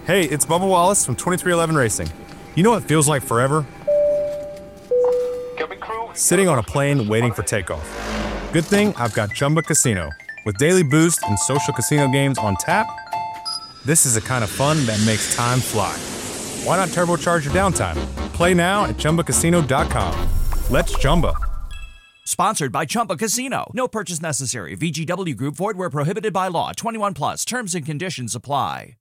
Hey, it's Bubba Wallace from 2311 Racing. You know what feels like forever? Sitting on a plane waiting for takeoff. Good thing I've got Chumba Casino. With daily boost and social casino games on tap, this is the kind of fun that makes time fly. Why not turbocharge your downtime? Play now at ChumbaCasino.com. Let's Chumba. Sponsored by Chumba Casino. No purchase necessary. VGW Group. Void where prohibited by law. 21 plus. Terms and conditions apply.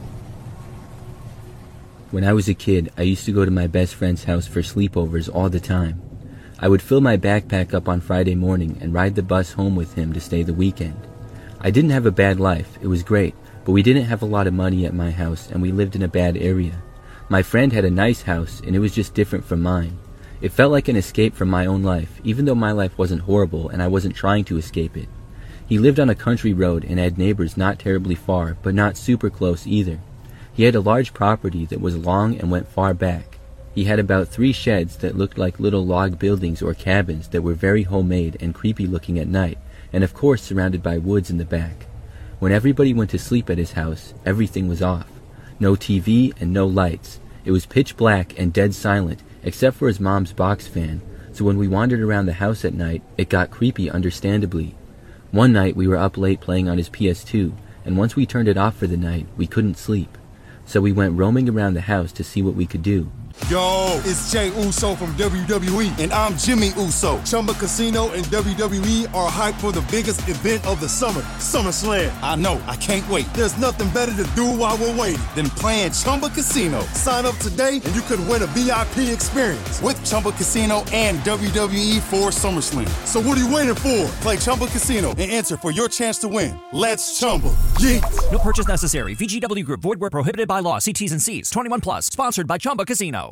When I was a kid, I used to go to my best friend's house for sleepovers all the time. I would fill my backpack up on Friday morning and ride the bus home with him to stay the weekend. I didn't have a bad life. It was great, but we didn't have a lot of money at my house and we lived in a bad area. My friend had a nice house and it was just different from mine. It felt like an escape from my own life, even though my life wasn't horrible and I wasn't trying to escape it. He lived on a country road and had neighbors not terribly far, but not super close either. He had a large property that was long and went far back. He had about 3 sheds that looked like little log buildings or cabins that were very homemade and creepy looking at night, and of course surrounded by woods in the back. When everybody went to sleep at his house, everything was off. No TV and no lights. It was pitch black and dead silent, except for his mom's box fan, so when we wandered around the house at night, it got creepy understandably. One night we were up late playing on his PS2, and once we turned it off for the night, we couldn't sleep. So we went roaming around the house to see what we could do. Yo, it's Jay Uso from WWE, and I'm Jimmy Uso. Chumba Casino and WWE are hyped for the biggest event of the summer, SummerSlam. I know, I can't wait. There's nothing better to do while we're waiting than playing Chumba Casino. Sign up today and you could win a VIP experience with Chumba Casino and WWE for SummerSlam. So what are you waiting for? Play Chumba Casino and enter for your chance to win. Let's Chumba. Yeet. No purchase necessary. VGW Group. Void where prohibited by law. See T's and C's. 21 plus. Sponsored by Chumba Casino.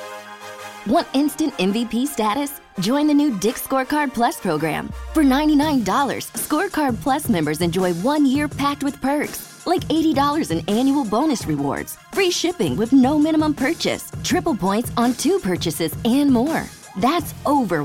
Want instant MVP status? Join the new Dick's Scorecard Plus program. For $99, Scorecard Plus members enjoy 1 year packed with perks, like $80 in annual bonus rewards, free shipping with no minimum purchase, triple points on 2 purchases, and more. That's over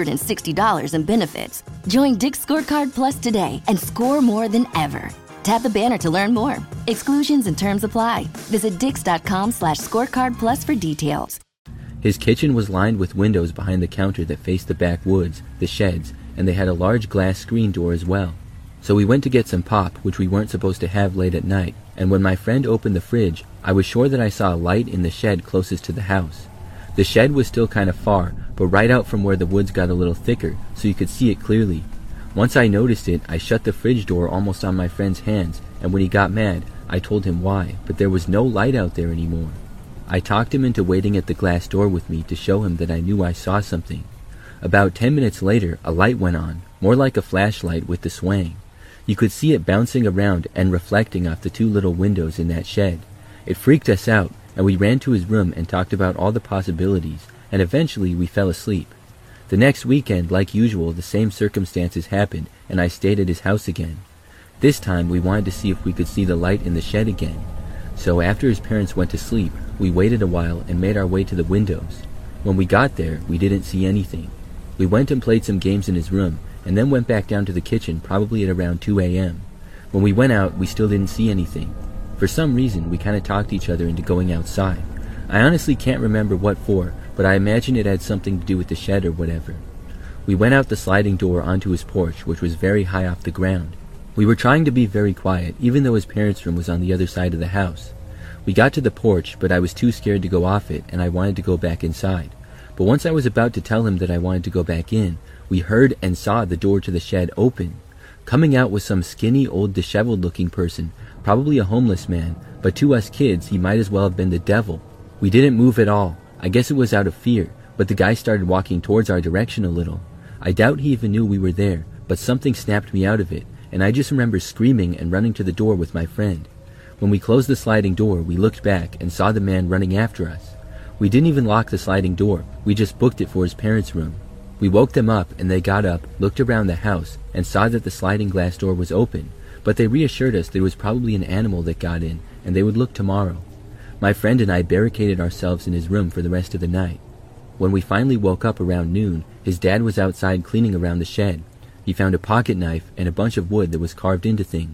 $160 in benefits. Join Dick's Scorecard Plus today and score more than ever. Tap the banner to learn more. Exclusions and terms apply. Visit dix.com/scorecardplus for details. His kitchen was lined with windows behind the counter that faced the backwoods, the sheds, and they had a large glass screen door as well. So we went to get some pop, which we weren't supposed to have late at night, and when my friend opened the fridge, I was sure that I saw a light in the shed closest to the house. The shed was still kind of far, but right out from where the woods got a little thicker, so you could see it clearly. Once I noticed it, I shut the fridge door almost on my friend's hands, and when he got mad, I told him why, but there was no light out there anymore. I talked him into waiting at the glass door with me to show him that I knew I saw something. About 10 minutes later, a light went on, more like a flashlight with the swaying. You could see it bouncing around and reflecting off the 2 little windows in that shed. It freaked us out, and we ran to his room and talked about all the possibilities, and eventually we fell asleep. The next weekend, like usual, the same circumstances happened, and I stayed at his house again. This time, we wanted to see if we could see the light in the shed again. So after his parents went to sleep, we waited a while and made our way to the windows. When we got there, we didn't see anything. We went and played some games in his room, and then went back down to the kitchen probably at around 2 a.m. When we went out, we still didn't see anything. For some reason, we kind of talked each other into going outside. I honestly can't remember what for, but I imagine it had something to do with the shed or whatever. We went out the sliding door onto his porch, which was very high off the ground. We were trying to be very quiet, even though his parents' room was on the other side of the house. We got to the porch, but I was too scared to go off it, and I wanted to go back inside. But once I was about to tell him that I wanted to go back in, we heard and saw the door to the shed open. Coming out was some skinny, old, disheveled-looking person, probably a homeless man, but to us kids, he might as well have been the devil. We didn't move at all. I guess it was out of fear, but the guy started walking towards our direction a little. I doubt he even knew we were there, but something snapped me out of it, and I just remember screaming and running to the door with my friend. When we closed the sliding door, we looked back and saw the man running after us. We didn't even lock the sliding door, we just booked it for his parents' room. We woke them up, and they got up, looked around the house, and saw that the sliding glass door was open, but they reassured us that it was probably an animal that got in, and they would look tomorrow. My friend and I barricaded ourselves in his room for the rest of the night. When we finally woke up around noon, his dad was outside cleaning around the shed. He found a pocket knife and a bunch of wood that was carved into things.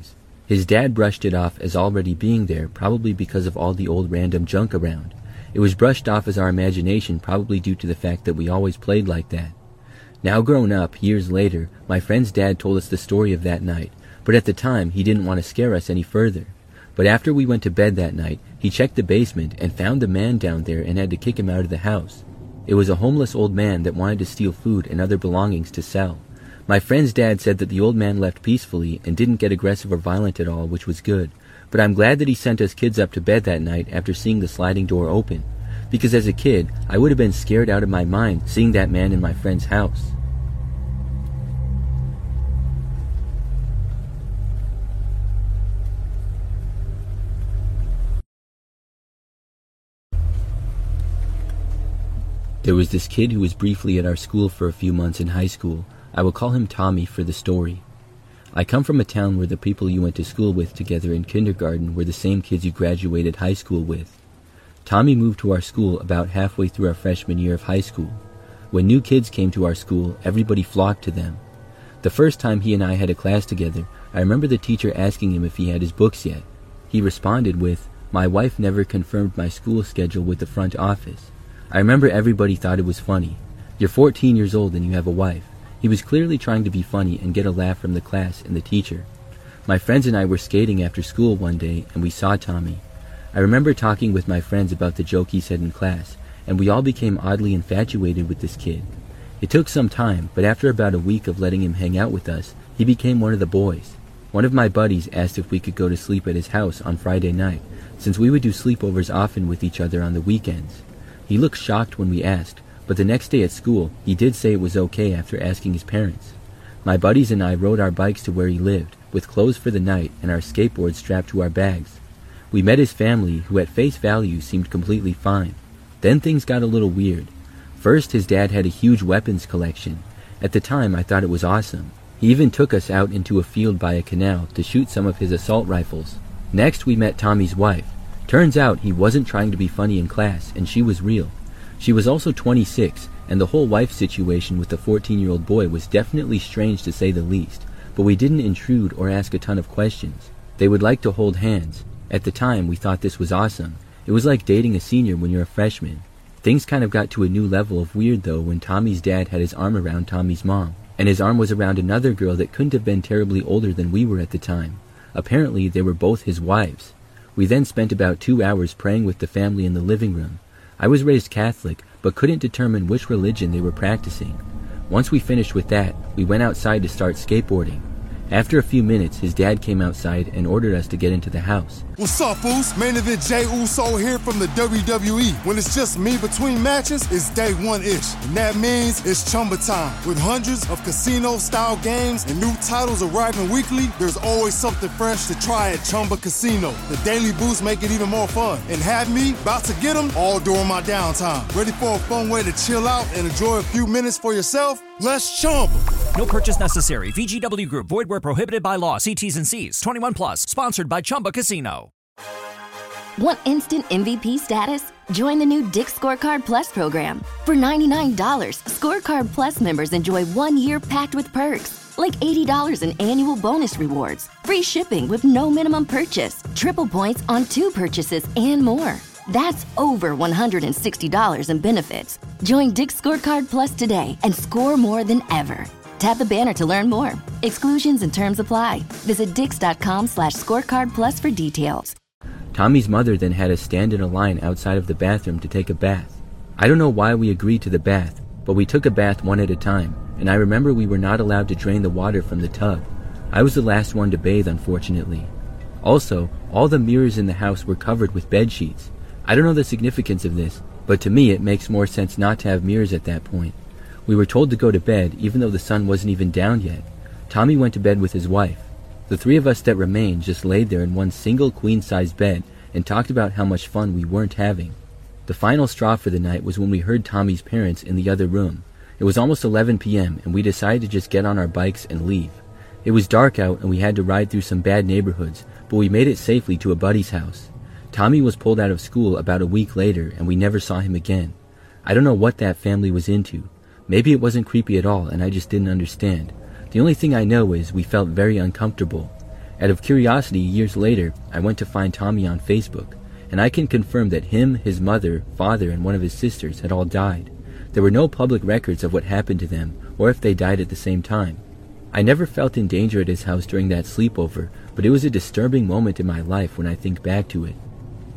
His dad brushed it off as already being there, probably because of all the old random junk around. It was brushed off as our imagination, probably due to the fact that we always played like that. Now grown up, years later, my friend's dad told us the story of that night, but at the time he didn't want to scare us any further. But after we went to bed that night, he checked the basement and found the man down there and had to kick him out of the house. It was a homeless old man that wanted to steal food and other belongings to sell. My friend's dad said that the old man left peacefully and didn't get aggressive or violent at all, which was good. But I'm glad that he sent us kids up to bed that night after seeing the sliding door open. Because as a kid, I would have been scared out of my mind seeing that man in my friend's house. There was this kid who was briefly at our school for a few months in high school. I will call him Tommy for the story. I come from a town where the people you went to school with together in kindergarten were the same kids you graduated high school with. Tommy moved to our school about halfway through our freshman year of high school. When new kids came to our school, everybody flocked to them. The first time he and I had a class together, I remember the teacher asking him if he had his books yet. He responded with, "My wife never confirmed my school schedule with the front office." I remember everybody thought it was funny. You're 14 years old and you have a wife. He was clearly trying to be funny and get a laugh from the class and the teacher. My friends and I were skating after school one day and we saw Tommy. I remember talking with my friends about the joke he said in class, and we all became oddly infatuated with this kid. It took some time, but after about a week of letting him hang out with us, he became one of the boys. One of my buddies asked if we could go to sleep at his house on Friday night, since we would do sleepovers often with each other on the weekends. He looked shocked when we asked, but the next day at school, he did say it was okay after asking his parents. My buddies and I rode our bikes to where he lived, with clothes for the night and our skateboards strapped to our bags. We met his family, who at face value seemed completely fine. Then things got a little weird. First, his dad had a huge weapons collection. At the time, I thought it was awesome. He even took us out into a field by a canal to shoot some of his assault rifles. Next, we met Tommy's wife. Turns out he wasn't trying to be funny in class, and she was real. She was also 26, and the whole wife situation with the 14-year-old boy was definitely strange to say the least, but we didn't intrude or ask a ton of questions. They would like to hold hands. At the time, we thought this was awesome. It was like dating a senior when you're a freshman. Things kind of got to a new level of weird though when Tommy's dad had his arm around Tommy's mom, and his arm was around another girl that couldn't have been terribly older than we were at the time. Apparently, they were both his wives. We then spent about 2 hours praying with the family in the living room. I was raised Catholic, but couldn't determine which religion they were practicing. Once we finished with that, we went outside to start skateboarding. After a few minutes, his dad came outside and ordered us to get into the house. What's up, fools? Main event Jey Uso here from the WWE. When it's just me between matches, it's day one-ish. And that means it's Chumba time. With hundreds of casino-style games and new titles arriving weekly, there's always something fresh to try at Chumba Casino. The daily boosts make it even more fun. And have me about to get them all during my downtime. Ready for a fun way to chill out and enjoy a few minutes for yourself? Let's Chumba. No purchase necessary. VGW Group. Void where prohibited by law. See T's and C's. 21 plus. Sponsored by Chumba Casino. Want instant MVP status? Join the new Dick's Scorecard Plus program. For $99, Scorecard Plus members enjoy 1 year packed with perks, like $80 in annual bonus rewards, free shipping with no minimum purchase, triple points on 2 purchases, and more. That's over $160 in benefits. Join Dick's Scorecard Plus today and score more than ever. Tap the banner to learn more. Exclusions and terms apply. Visit dix.com/scorecardplus for details. Tommy's mother then had us stand in a line outside of the bathroom to take a bath. I don't know why we agreed to the bath, but we took a bath one at a time, and I remember we were not allowed to drain the water from the tub. I was the last one to bathe, unfortunately. Also, all the mirrors in the house were covered with bed sheets. I don't know the significance of this, but to me it makes more sense not to have mirrors at that point. We were told to go to bed even though the sun wasn't even down yet. Tommy went to bed with his wife. The 3 of us that remained just laid there in one single queen-sized bed and talked about how much fun we weren't having. The final straw for the night was when we heard Tommy's parents in the other room. It was almost 11 p.m. and we decided to just get on our bikes and leave. It was dark out and we had to ride through some bad neighborhoods, but we made it safely to a buddy's house. Tommy was pulled out of school about a week later and we never saw him again. I don't know what that family was into. Maybe it wasn't creepy at all and I just didn't understand. The only thing I know is we felt very uncomfortable. Out of curiosity, years later, I went to find Tommy on Facebook, and I can confirm that him, his mother, father, and one of his sisters had all died. There were no public records of what happened to them, or if they died at the same time. I never felt in danger at his house during that sleepover, but it was a disturbing moment in my life when I think back to it.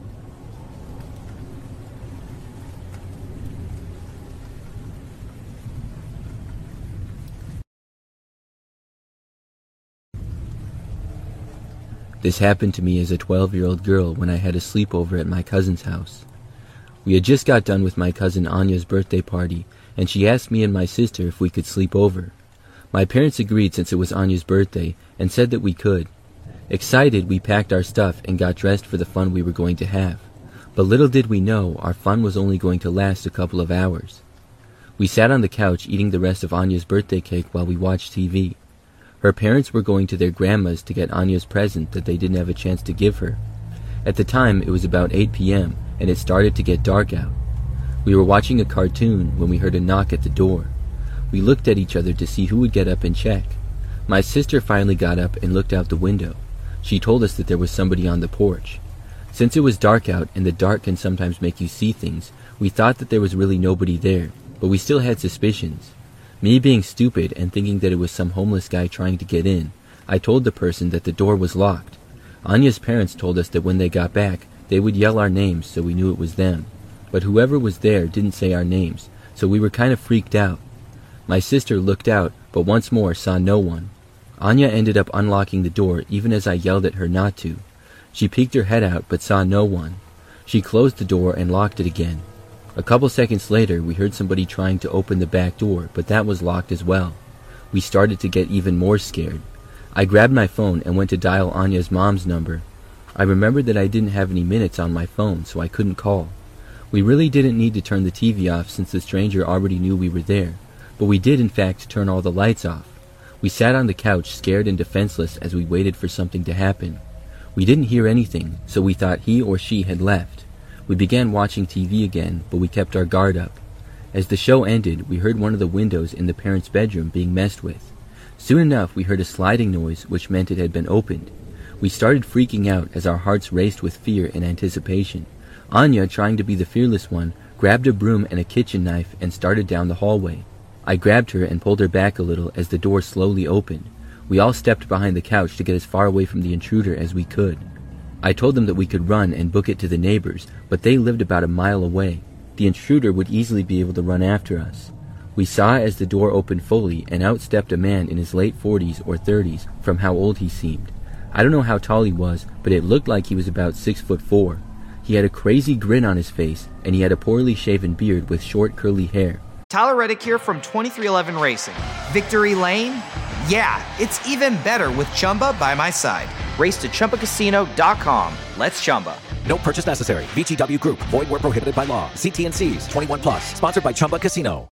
This happened to me as a 12-year-old girl when I had a sleepover at my cousin's house. We had just got done with my cousin Anya's birthday party, and she asked me and my sister if we could sleep over. My parents agreed since it was Anya's birthday and said that we could. Excited, we packed our stuff and got dressed for the fun we were going to have. But little did we know, our fun was only going to last a couple of hours. We sat on the couch eating the rest of Anya's birthday cake while we watched TV. Her parents were going to their grandma's to get Anya's present that they didn't have a chance to give her. At the time, it was about 8 p.m., and it started to get dark out. We were watching a cartoon when we heard a knock at the door. We looked at each other to see who would get up and check. My sister finally got up and looked out the window. She told us that there was somebody on the porch. Since it was dark out, and the dark can sometimes make you see things, we thought that there was really nobody there, but we still had suspicions. Me being stupid and thinking that it was some homeless guy trying to get in, I told the person that the door was locked. Anya's parents told us that when they got back, they would yell our names so we knew it was them. But whoever was there didn't say our names, so we were kind of freaked out. My sister looked out, but once more saw no one. Anya ended up unlocking the door even as I yelled at her not to. She peeked her head out but saw no one. She closed the door and locked it again. A couple seconds later, we heard somebody trying to open the back door, but that was locked as well. We started to get even more scared. I grabbed my phone and went to dial Anya's mom's number. I remembered that I didn't have any minutes on my phone, so I couldn't call. We really didn't need to turn the TV off since the stranger already knew we were there, but we did in fact turn all the lights off. We sat on the couch scared and defenseless as we waited for something to happen. We didn't hear anything, so we thought he or she had left. We began watching TV again, but we kept our guard up. As the show ended, we heard one of the windows in the parents' bedroom being messed with. Soon enough, we heard a sliding noise, which meant it had been opened. We started freaking out as our hearts raced with fear and anticipation. Anya, trying to be the fearless one, grabbed a broom and a kitchen knife and started down the hallway. I grabbed her and pulled her back a little as the door slowly opened. We all stepped behind the couch to get as far away from the intruder as we could. I told them that we could run and book it to the neighbors, but they lived about a mile away. The intruder would easily be able to run after us. We saw as the door opened fully, and out stepped a man in his late 40s or 30s from how old he seemed. I don't know how tall he was, but it looked like he was about 6'4". He had a crazy grin on his face, and he had a poorly shaven beard with short curly hair. Tyler Reddick here from 2311 Racing. Victory Lane? Yeah, it's even better with Chumba by my side. Race to ChumbaCasino.com. Let's Chumba. No purchase necessary. VGW Group. Void where prohibited by law. See T&Cs. 21 plus. Sponsored by Chumba Casino.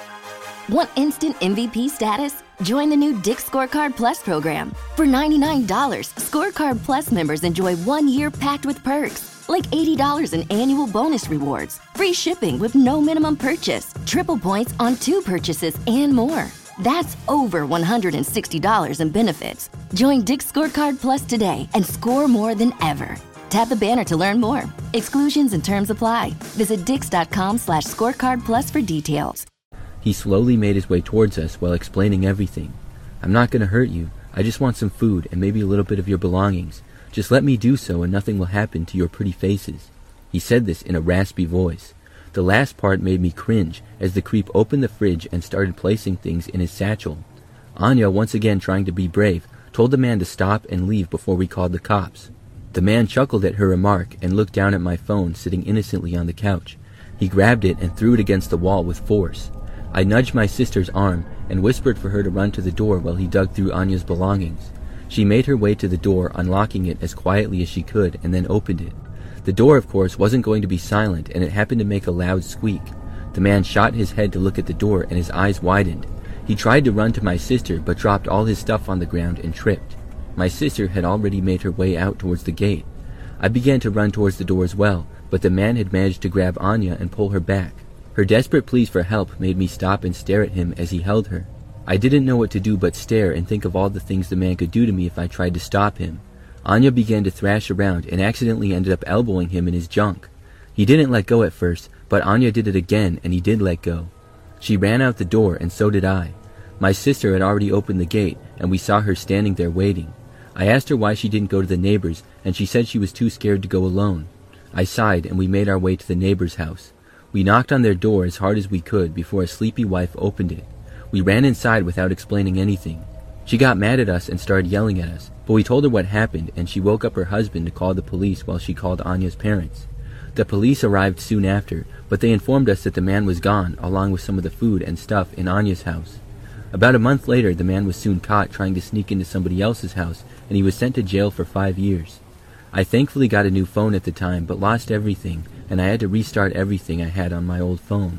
Want instant MVP status? Join the new Dick's Scorecard Plus program. For $99, Scorecard Plus members enjoy 1 year packed with perks, like $80 in annual bonus rewards, free shipping with no minimum purchase, triple points on 2 purchases, and more. That's over $160 in benefits. Join Dick's Scorecard Plus today and score more than ever. Tap the banner to learn more. Exclusions and terms apply. Visit dix.com/scorecardplus for details. He slowly made his way towards us while explaining everything. I'm not going to hurt you. I just want some food and maybe a little bit of your belongings. Just let me do so and nothing will happen to your pretty faces. He said this in a raspy voice. The last part made me cringe as the creep opened the fridge and started placing things in his satchel. Anya, once again trying to be brave, told the man to stop and leave before we called the cops. The man chuckled at her remark and looked down at my phone sitting innocently on the couch. He grabbed it and threw it against the wall with force. I nudged my sister's arm and whispered for her to run to the door while he dug through Anya's belongings. She made her way to the door, unlocking it as quietly as she could, and then opened it. The door, of course, wasn't going to be silent, and it happened to make a loud squeak. The man shot his head to look at the door, and his eyes widened. He tried to run to my sister, but dropped all his stuff on the ground and tripped. My sister had already made her way out towards the gate. I began to run towards the door as well, but the man had managed to grab Anya and pull her back. Her desperate pleas for help made me stop and stare at him as he held her. I didn't know what to do but stare and think of all the things the man could do to me if I tried to stop him. Anya began to thrash around and accidentally ended up elbowing him in his junk. He didn't let go at first, but Anya did it again and he did let go. She ran out the door and so did I. My sister had already opened the gate and we saw her standing there waiting. I asked her why she didn't go to the neighbors and she said she was too scared to go alone. I sighed and we made our way to the neighbor's house. We knocked on their door as hard as we could before a sleepy wife opened it. We ran inside without explaining anything. She got mad at us and started yelling at us, but we told her what happened and she woke up her husband to call the police while she called Anya's parents. The police arrived soon after, but they informed us that the man was gone along with some of the food and stuff in Anya's house. About a month later, the man was soon caught trying to sneak into somebody else's house and he was sent to jail for 5 years. I thankfully got a new phone at the time but lost everything and I had to restart everything I had on my old phone.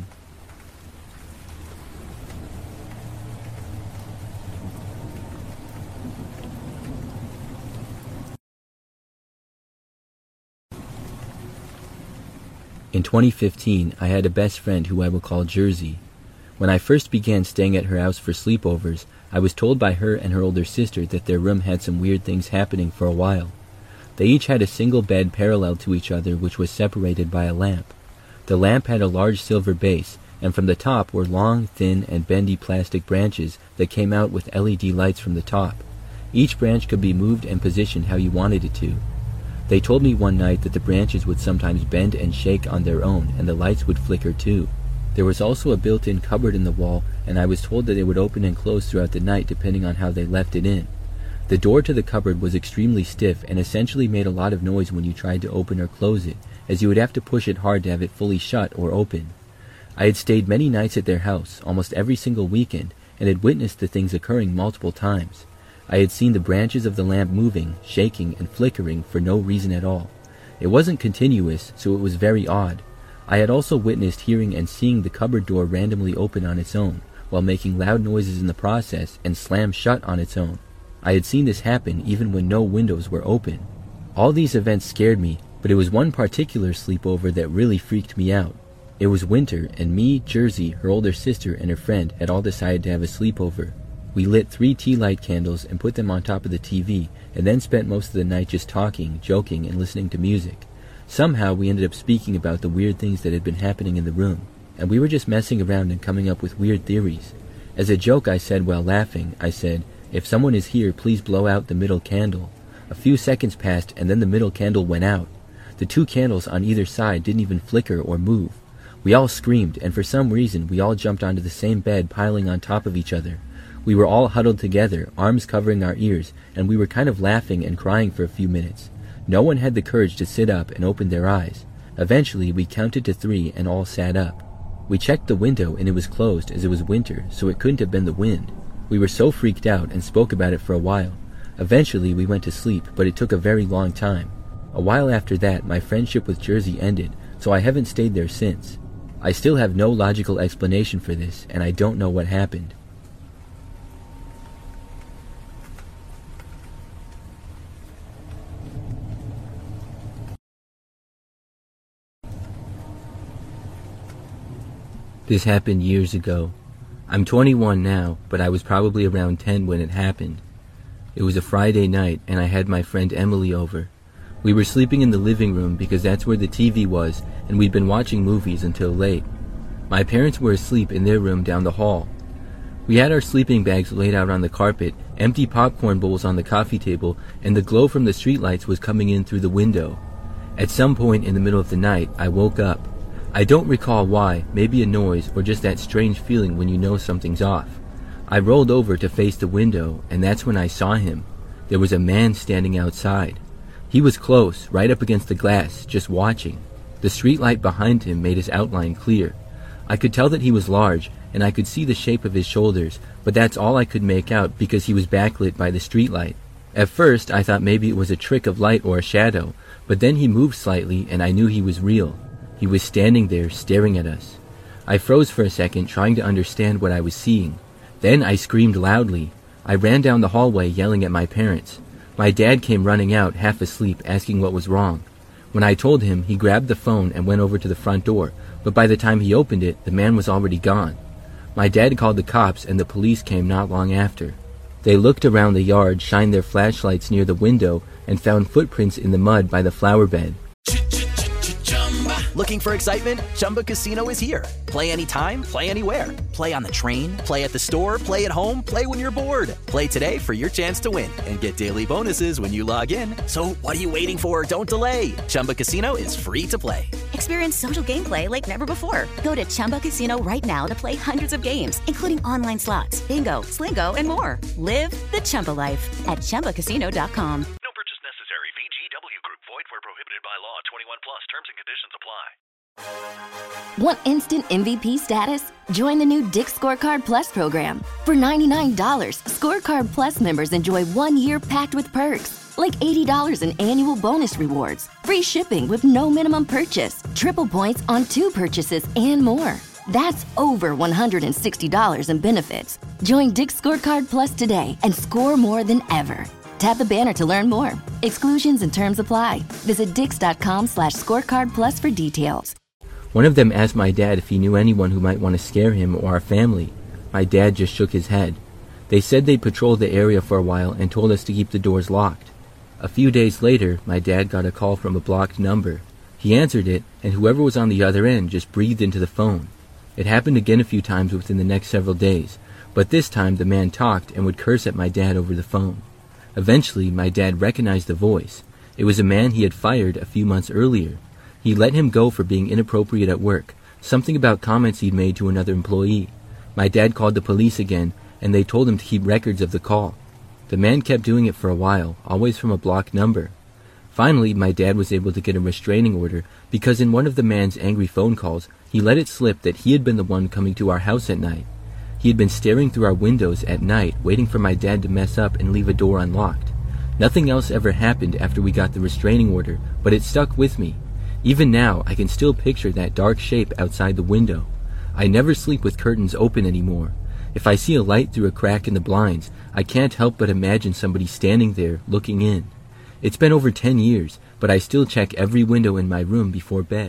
In 2015, I had a best friend who I will call Jersey. When I first began staying at her house for sleepovers, I was told by her and her older sister that their room had some weird things happening for a while. They each had a single bed parallel to each other which was separated by a lamp. The lamp had a large silver base, and from the top were long, thin, and bendy plastic branches that came out with LED lights from the top. Each branch could be moved and positioned how you wanted it to. They told me one night that the branches would sometimes bend and shake on their own, and the lights would flicker too. There was also a built-in cupboard in the wall, and I was told that it would open and close throughout the night depending on how they left it in. The door to the cupboard was extremely stiff and essentially made a lot of noise when you tried to open or close it, as you would have to push it hard to have it fully shut or open. I had stayed many nights at their house, almost every single weekend, and had witnessed the things occurring multiple times. I had seen the branches of the lamp moving, shaking, and flickering for no reason at all. It wasn't continuous, so it was very odd. I had also witnessed hearing and seeing the cupboard door randomly open on its own, while making loud noises in the process, and slam shut on its own. I had seen this happen even when no windows were open. All these events scared me, but it was one particular sleepover that really freaked me out. It was winter, and me, Jersey, her older sister, and her friend had all decided to have a sleepover. We lit 3 tea light candles and put them on top of the TV, and then spent most of the night just talking, joking, and listening to music. Somehow we ended up speaking about the weird things that had been happening in the room, and we were just messing around and coming up with weird theories. As a joke I said while laughing, I said, "If someone is here, please blow out the middle candle." A few seconds passed and then the middle candle went out. The 2 candles on either side didn't even flicker or move. We all screamed, and for some reason we all jumped onto the same bed piling on top of each other. We were all huddled together, arms covering our ears, and we were kind of laughing and crying for a few minutes. No one had the courage to sit up and open their eyes. Eventually, we counted to 3 and all sat up. We checked the window and it was closed as it was winter, so it couldn't have been the wind. We were so freaked out and spoke about it for a while. Eventually, we went to sleep, but it took a very long time. A while after that, my friendship with Jersey ended, so I haven't stayed there since. I still have no logical explanation for this, and I don't know what happened. This happened years ago. I'm 21 now, but I was probably around 10 when it happened. It was a Friday night, and I had my friend Emily over. We were sleeping in the living room because that's where the TV was, and we'd been watching movies until late. My parents were asleep in their room down the hall. We had our sleeping bags laid out on the carpet, empty popcorn bowls on the coffee table, and the glow from the streetlights was coming in through the window. At some point in the middle of the night, I woke up. I don't recall why, maybe a noise or just that strange feeling when you know something's off. I rolled over to face the window, and that's when I saw him. There was a man standing outside. He was close, right up against the glass, just watching. The streetlight behind him made his outline clear. I could tell that he was large, and I could see the shape of his shoulders, but that's all I could make out because he was backlit by the streetlight. At first, I thought maybe it was a trick of light or a shadow, but then he moved slightly, and I knew he was real. He was standing there, staring at us. I froze for a second, trying to understand what I was seeing. Then I screamed loudly. I ran down the hallway, yelling at my parents. My dad came running out, half asleep, asking what was wrong. When I told him, he grabbed the phone and went over to the front door, but by the time he opened it, the man was already gone. My dad called the cops, and the police came not long after. They looked around the yard, shined their flashlights near the window, and found footprints in the mud by the flower bed. Looking for excitement? Chumba Casino is here. Play anytime, play anywhere. Play on the train, play at the store, play at home, play when you're bored. Play today for your chance to win and get daily bonuses when you log in. So what are you waiting for? Don't delay. Chumba Casino is free to play. Experience social gameplay like never before. Go to Chumba Casino right now to play hundreds of games, including online slots, bingo, Slingo, and more. Live the Chumba life at ChumbaCasino.com. No purchase necessary. VGW Group. Void where prohibited by law. 21 plus. Terms and conditions apply. Want instant MVP status? Join the new Dick's Scorecard Plus program. For $99, Scorecard Plus members enjoy 1 year packed with perks, like $80 in annual bonus rewards, free shipping with no minimum purchase, triple points on 2 purchases, and more. That's over $160 in benefits. Join Dick's Scorecard Plus today and score more than ever. Tap the banner to learn more. Exclusions and terms apply. Visit dix.com/scorecardplus for details. One of them asked my dad if he knew anyone who might want to scare him or our family. My dad just shook his head. They said they patrolled the area for a while and told us to keep the doors locked. A few days later, my dad got a call from a blocked number. He answered it, and whoever was on the other end just breathed into the phone. It happened again a few times within the next several days, but this time the man talked and would curse at my dad over the phone. Eventually, my dad recognized the voice. It was a man he had fired a few months earlier. He let him go for being inappropriate at work, something about comments he'd made to another employee. My dad called the police again, and they told him to keep records of the call. The man kept doing it for a while, always from a blocked number. Finally, my dad was able to get a restraining order because in one of the man's angry phone calls, he let it slip that he had been the one coming to our house at night. He had been staring through our windows at night, waiting for my dad to mess up and leave a door unlocked. Nothing else ever happened after we got the restraining order, but it stuck with me. Even now, I can still picture that dark shape outside the window. I never sleep with curtains open anymore. If I see a light through a crack in the blinds, I can't help but imagine somebody standing there, looking in. It's been over 10 years, but I still check every window in my room before bed.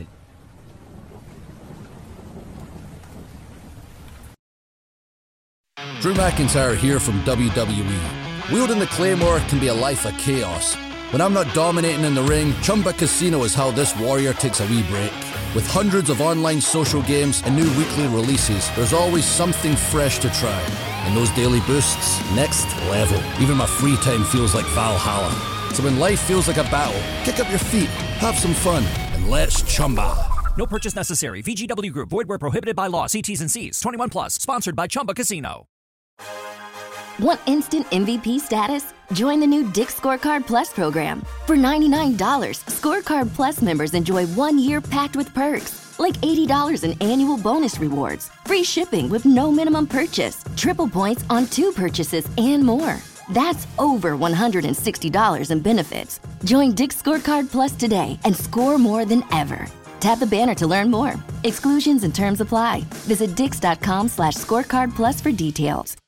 Drew McIntyre here from WWE. Wielding the Claymore can be a life of chaos. When I'm not dominating in the ring, Chumba Casino is how this warrior takes a wee break. With hundreds of online social games and new weekly releases, there's always something fresh to try. And those daily boosts, next level. Even my free time feels like Valhalla. So when life feels like a battle, kick up your feet, have some fun, and let's Chumba. No purchase necessary. VGW Group. Void where prohibited by law. See T's and C's. 21 plus. Sponsored by Chumba Casino. Want instant MVP status? Join the new Dick's Scorecard Plus program. For $99, Scorecard Plus members enjoy 1 year packed with perks, like $80 in annual bonus rewards, free shipping with no minimum purchase, triple points on 2 purchases, and more. That's over $160 in benefits. Join Dick's Scorecard Plus today and score more than ever. Tap the banner to learn more. Exclusions and terms apply. Visit dix.com/scorecardplus for details.